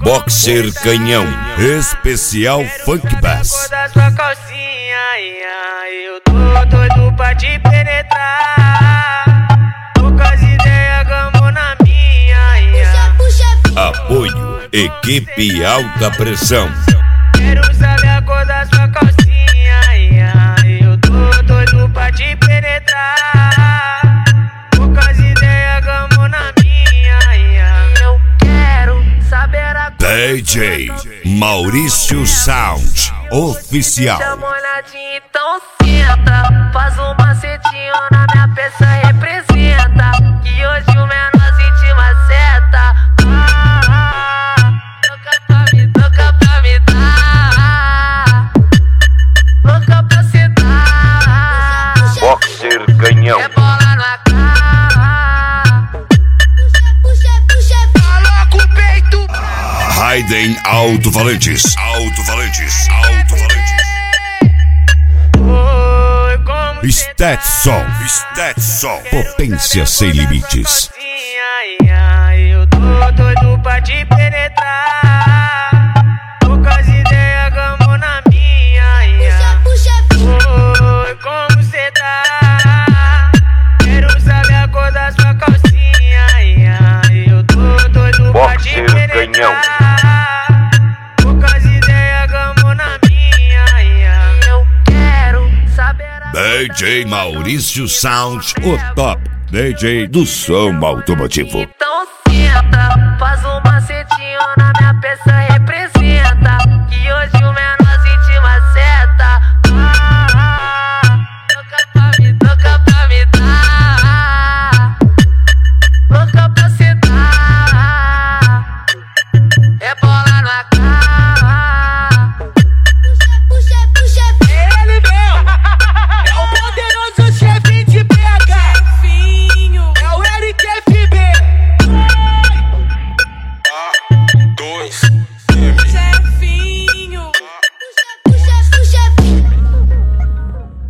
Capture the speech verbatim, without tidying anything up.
Boxer Canhão, especial Funk Bass. Da sua calcinha, eu tô doido pra te penetrar. Poucas ideias, gamo na minha. Apoio, equipe alta pressão. Quero saber a cor da sua calcinha, eu tô doido pra te penetrar. Poucas ideias, gamo na minha. Eu quero saber a cor. D J Maurício Sound Oficial. Chama olhadinha, então senta. Faz um macetinho na minha peça, representa. Que hoje o menor sente uma seta. Ah, louca pra me, louca pra me dar. Louca pra sentar. Boxer Canhão. É bola na cara. Puxa, puxa, puxa. Coloca o peito. Raiden Alto-Valentes. Alto-Valentes. Alto-Valentes. Oi, como Stetson. Stetson. Potência sem limites. eu tô doido pra te penetrar. Poucas ideias, gamo na minha. Oi, como cê tá? Quero saber a cor da sua calcinha. Eu tô doido pra te Boxer penetrar. Canhão. Poucas ideias, gamo na minha. Eu quero saber a D J Maurício Sound, o top D J do som automotivo. Então senta, faz uma